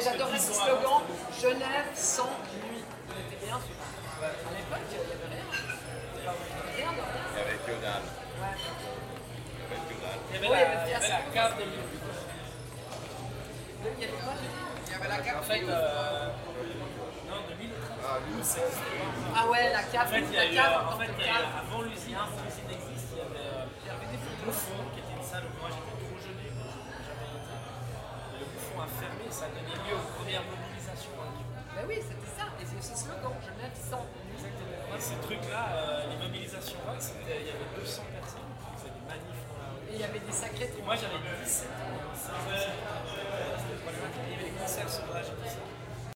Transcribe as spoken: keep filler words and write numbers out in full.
j'adorais ce slogan, Genève sans nuit. On était bien sûr. À l'époque, il n'y avait rien. Rien de rien. Il y avait que dalle. Ouais. Il y avait que dalle. Il y avait Oui, la, il y avait il y avait Fiasco. la cave de Lille. Il y avait quoi, tu dis? Il y avait la carte. En fait, euh, non, de Lille au treize. Ah, lui, c'est. Ah ouais, la cave, En fait, il y a la eu, cave, euh, en fait, il y a eu, cave. avant l'usine, avant que l'usine existe, il y avait, euh, il y avait des bouffons qui était une salle où moi j'étais trop jeune et que je n'ai jamais été. Et le bouffon a fermé, ça a donné lieu aux premières mobilisations. Hein, tu vois. Ben oui, c'était ça. Et c'est ce slogan, Genève sans nuit. Exactement. Et ces trucs-là, euh, les mobilisations-là, c'était- il y avait deux cents personnes qui faisaient des manifs dans la rue. Et il y avait des sacrés Et moi j'avais dix-sept ans, seize ans, c'était problématique. Il y avait des concerts sauvages et tout ça.